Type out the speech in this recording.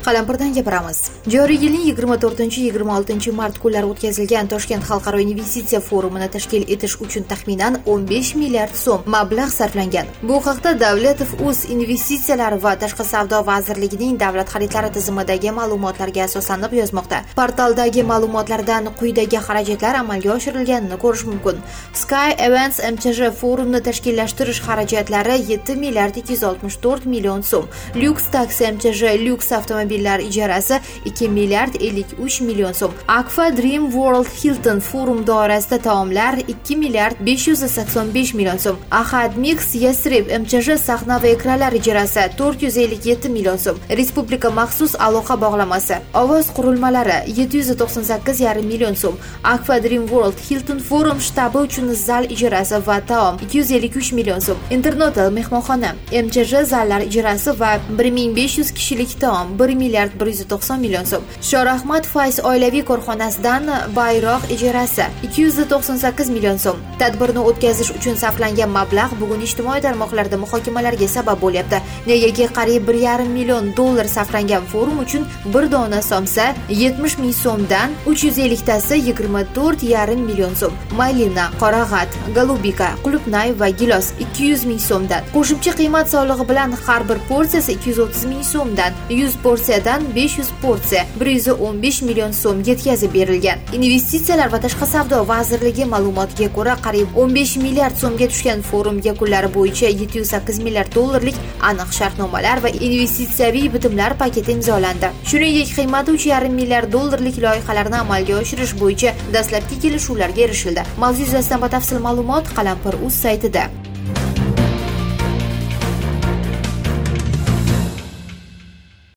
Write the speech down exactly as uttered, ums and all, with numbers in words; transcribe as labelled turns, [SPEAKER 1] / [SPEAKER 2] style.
[SPEAKER 1] Qalampirdan gapiramiz. Joriy yilning yigirma to'rtinchi yigirma oltinchi mart kunlari o'tkazilgan Toshkent xalqaro investitsiya forumini tashkil etish uchun taxminan o'n besh milliard so'm mablag' sarflangan. Bu haqda Davlatov.uz investitsiyalar va tashqi savdo vazirligining davlat xaridlari tizimidagi ma'lumotlarga asoslanib yozmoqda. Portaldagi ma'lumotlardan quyidagi xarajatlar amalga oshirilganini ko'rish mumkin. Sky Events M T J forumni tashkillashtirish xarajatlari yetti milliard ikki yuz oltmish to'rt million so'm. Lux Taxi M T J Lux avtomobillar ijarasi ikki milliard ellik uch million so'm. Akfa Dream World Hilton forum doirasida taomlar ikki milliard besh yuz sakson besh million so'm. Ahad Mix Yasrib M T J sahna va ekranlar ijarasi to'rt yuz ellik yetti million so'm. Respublika maxsus aloqa bog'lamasi ovoz qurilmalari yetti yuz to'qson sakkiz yarim million so'm. Akfa Dream World Hilton forum shtabi uchun zal ijarasi va taom ikki yuz ellik uch million so'm. Internotel mehmonxona M T J zallar ijarasi va bir ming besh yuz kishilik taom bir milliard bir yuz to'qson million so'm. Shorahmat Fayz oilaviy korxonasidan bayroq ijarasi ikki yuz to'qson sakkiz million so'm. Tadbirni o'tkazish uchun sarflangan mablag' bugun ijtimoiy tarmoqlarda muhokamalarga sabab bo'lyapti. Negaki qariyb bir yarim million dollar sarflangan forum uchun bir dona somsa yetmish ming so'mdan uch yuz ellik tasi yigirma to'rt yarim million so'm. Maylina, Qorag'at, Golubika, Qulupnay va gilos ikki yuz ming so'mdan. Qo'shimcha qiymat solig'i bilan har bir porsiyasi ikki yuz o'ttiz ming so'mdan, yuz porsiyadan besh yuz porsiya bir yuz o'n besh million so'm yetkazib berilgan. Investitsiyalar va tashqi savdo vazirligi ma'lumotiga ko'ra qariyb o'n besh milliard so'mga tushgan forum yakunlari bo'yicha yetti yuz sakkiz milliard dollarlik aniq shartnomalar va investitsiyaviy bitimlar paketi imzolandi. Shuningdek, qiymati uch yarim milliard dollarlik loyihalarni amalga oshirish bo'yicha dastlabki kelishuvlarga erishildi. Mavzu yuzasidan batafsil ma'lumot Qalampir.uz saytida.